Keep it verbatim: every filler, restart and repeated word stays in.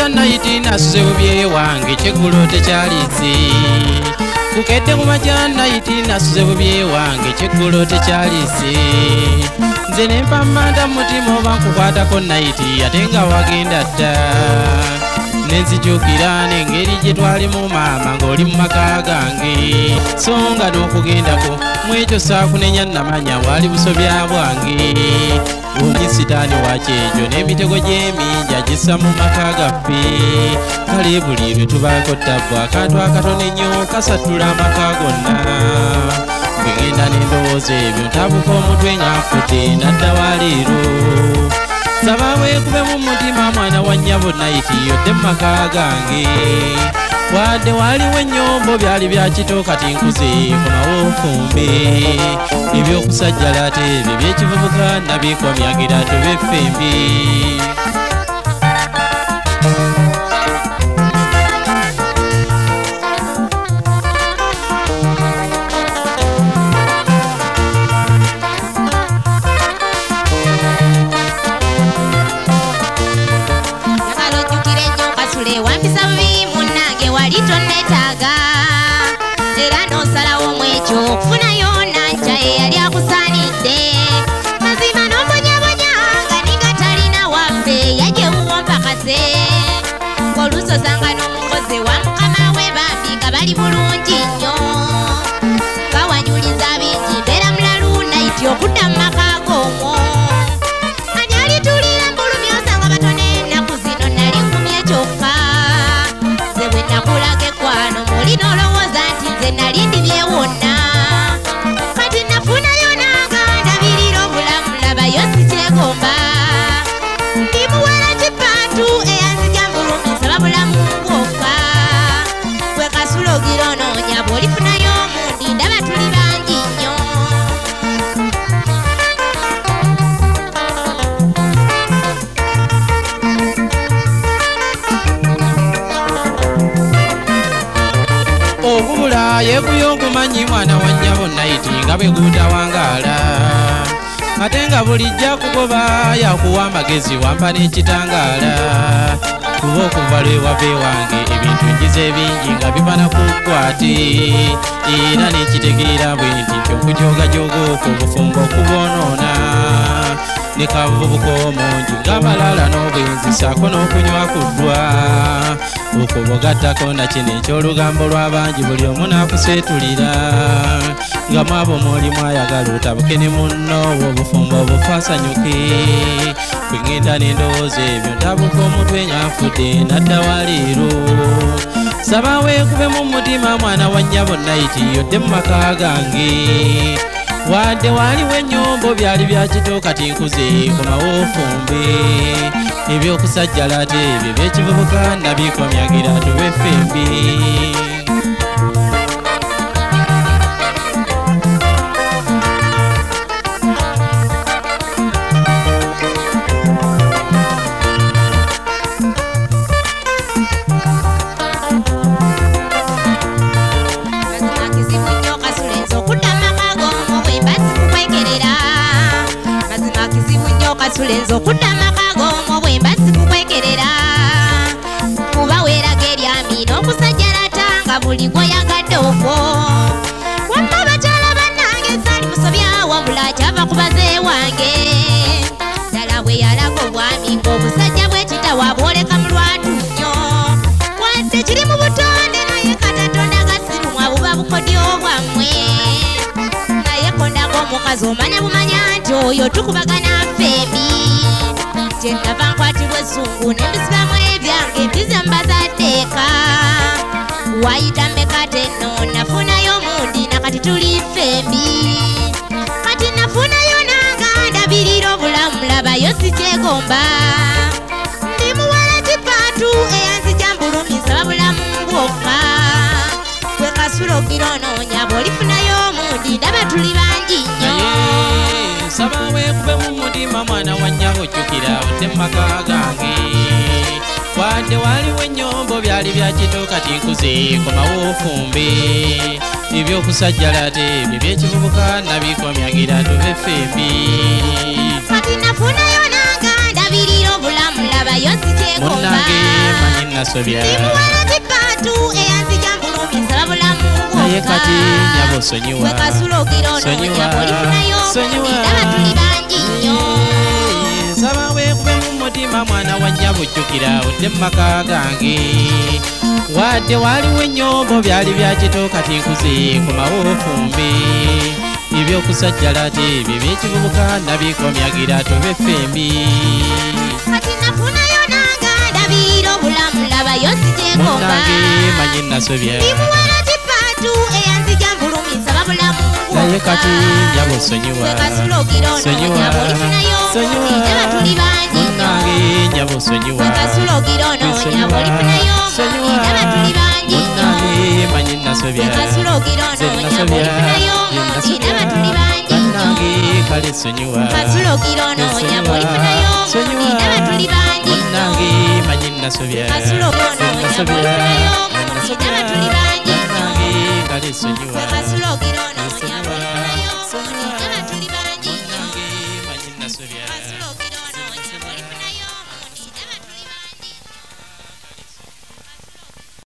majana nasuze bubye wange kyeggulo tekyalize kukedde mu majana nasuze bubye wange kyeggulo tekyalize nze nempa manda mutima oba nkukwatako naiti ate nga wagenda dda nenzijukira n'engeri gye twalimu maama ng'oli mu maka gange so nga n'okugendako mwekyo saakunenya namanya bwali busobya bwange buli sitaani wakyejo n'emitego gy'eminja gissa mu maka gaffe kale buli lwe tubaako ttabu akantu akatono ennyo kasatula amaka gonna bwe ngenda n'endowooza ebyo ntabuka omutwe nga nfudde nadda wa leero saba weekube mu mutima mwana wa nnyabo naiti yodde mu maka gange wadde waliwo ennyombo byali bya kito kati nkuze konawo ofumbe ebyokusajjala ate ebyo ebyekivubuka nabikomyagira tube ffembi okufunayo nanca eyali akusaanidde mazima n'ombonyabonya nga ninga talina waffe yajewuwo mpakase olusosanga n'omukozi wa mukama we bambi nga bali bulungi nnyo nga wanyuliza bingi mbeera mulalu naiti okudda mu maka g'omwo ani alitulira mbulumi osanga batono ennaku zino nali nkumye kyokka ze bwe nakulaga ekwano muli n'olowooza nti nze nali ndibyewonna ndimuwera kipaatu eyanzija mbulumisa babulamu ng'ofa gwe kasula ogira onoonya bw'olifunayo omundi ndaba tuli bangi nnyo obubula yeeguya ogumanyi mwana wa nnyabo naiti nga bwe guutawangaala ate nga bulijja kugoba yakuwa amagezi wampa n'ekitangaala kuba okuva lwe wave wange ebintu njize bingi nga bimala kukwate era n'ekitegeera bwe nti nkyokujoogajoga okwo obufumbo okuboonoona ne kavubuka omungi ng'amalala n'obwenzi saako n'okunywa kuddwa okwo bogattako nakino eky'olugambo lw'abangi buli omu n'akuseetulira nga mwabo mwoli mwayagala otabuke ne munnoowo obufumbo obufaasanyuke bwe ngenda n'endowooza ebyo ntabuka omutwe nga nfudde nadda wa leero saba weekube mu mutima mwana wa nnyabo naiti yodde mu maka gange wadde waliwo ennyombo byali bya kito kati nkuze komawo ofumbe ebyokusajjala ate ebyo ebyekivubuka nabikomyagira tube ffembi kasulenza okudda amaka g'omwo bwe mba sikukwekerera kuba weeraga eryami n'okusajjalata nga buli gwoyagadde okwo wamma bakyala bannange saali musobya wabula kyava ku baze wange ddala bwe yalaga obwami ng'obusajja bw'ekitawa bwoleka mu lwatu nnyo wadde kiri mu butonde naye katatonda gasirumwa buba bukodyo bwammwe naye kondako omukazi omanya bumanya nti oyo tukubagana ffembi kyennava nkwatibwa essungu nembisibamu ebyange mbize mbazaddeeka wayita mmekate nno nafunayo omundi nakati tuli ffembi kati nafunayo nanga ndabirira obulamu labayo sikyegomba ndi muwala kipaatu eyanzija mbulumisa babulamu bwokka gwe kasula ogira onoonya bw'olifunayo omundi ndaba tuli bangi nnyo saba weekube mu mutima mwana wa nnyabo jjukira odde mu maka gange wadde waliwo ennyombo byali bya kito kati nkuze komawo ofumbe ebyokusajjala ate ebyo ebyekivubuka nabikomyagira tube ffembi kati nafunayo nanga ndabirira obulamu labayo sikyegomba munnange manyi nasobya ndimuwala kipatu eyanzija mbulumisa babulamu naye kati nyabo sonyiwa gwe kasulogiro nonyabo olifunayo ndaba tuli bangi nnyo saba weekube mu mutima mwana wa nnyabo jjukira odde mu maka gange wadde waliwo ennyombo byali bya kito kati nkuze komawo ofumbe ebyokusajjala te ebyo ebyekivubuka nabikomyagira tobe fembi kati nafunayo nanga ndabira obulamu labayo nzijekomba munange manyi nasobya ndimuwala kipatu eyanzija mbulumisa babulamu naye kati nyabo sonyiwa kasulogiro nonyabo olifunayo ndaba tuli bangi munange nyabo sonyiwa kasulogiro nonyabo olifunayo ndaba tuli bangi munange manyi nasobya kasulogiro nonyabo olifunayo ndaba tuli bangi munange kale sonyiwa kasulogiro nonyabo olifunayo ndaba tuli bangi munange manyi nasobya kasulogiro nonyabo olifunayo ndaba tuli bangi munange kale sonyiwa